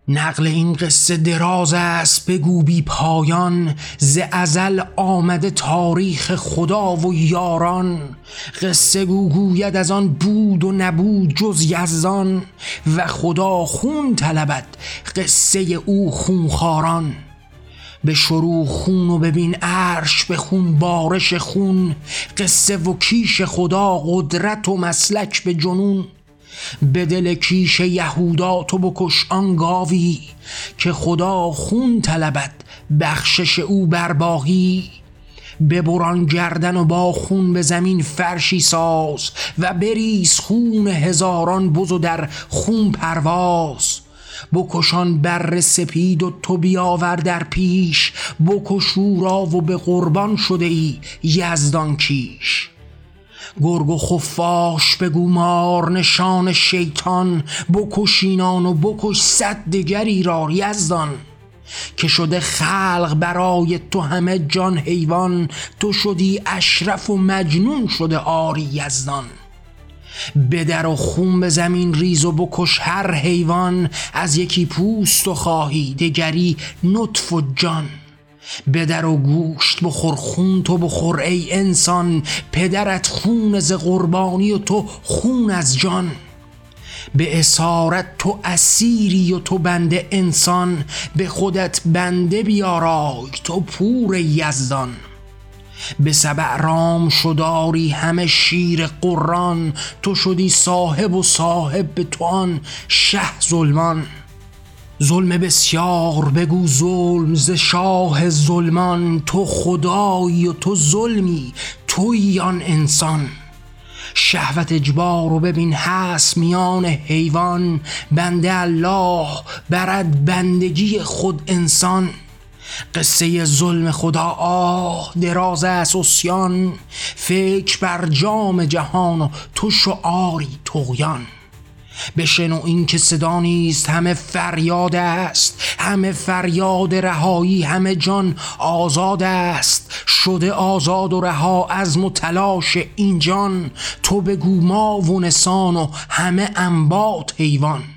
نقل این قصه دراز است بگو بی پایان، ز ازل آمده تاریخ خدا و یاران. قصه گو گوید از آن بود و نبود جز یزدان، و خدا خون طلبد قصه او خونخواران. به شروع خون و ببین عرش به خون بارش خون، قصه و کیش خدا قدرت و مسلک به جنون. به دل کیش یهودا تو بکش آن گاوی، که خدا خون طلبد بخشش او بر باقی. ببران گردن و با خون به زمین فرشی ساز، و بریز خون هزاران بز و در خون پرواز. بکشان بر سپید و تو بیاور در پیش، بکش او را و به قربان شده ای یزدان کیش. گرگ و خفاش بگو مار نشان شیطان، بکش اینان و بکش 100 دگری را یزدان. که شده خلق برای تو همه جان حیوان، تو شدی اشرف و مجنون شده آری یزدان. بدر و خون به زمین ریز و بکش هر حیوان، از یکی پوست و خواهی دگری نطف و جان. بدر و گوشت بخور خون تو بخور ای انسان، پدرت خون ز قربانی و تو خون از جان. به اسارت تو اسیری و تو بنده انسان، به خودت بنده بیارای تو پور یزدان. به سبع رام شداری همه شیر قران، تو شدی صاحب و صاحب به تو آن شه ظلمان. ظلم بسیار بگو ظلم ز شاه ظلمان، تو خدایی و تو ظلمی تویی آن انسان. شهوت اجبار و ببین هست میان حیوان، بنده الله برد بندگی خود انسان. قصه ظلم خدا آه دراز است عصیان، فکر بر جام جهان و تو شعاری طغیان. بشنو این که صدا نیست همه فریاد است، همه فریاد رهایی همه جان آزاد است. شده آزاد و رها عزم و تلاش این جان، تو بگو ما و نسان و همه انباط حیوان.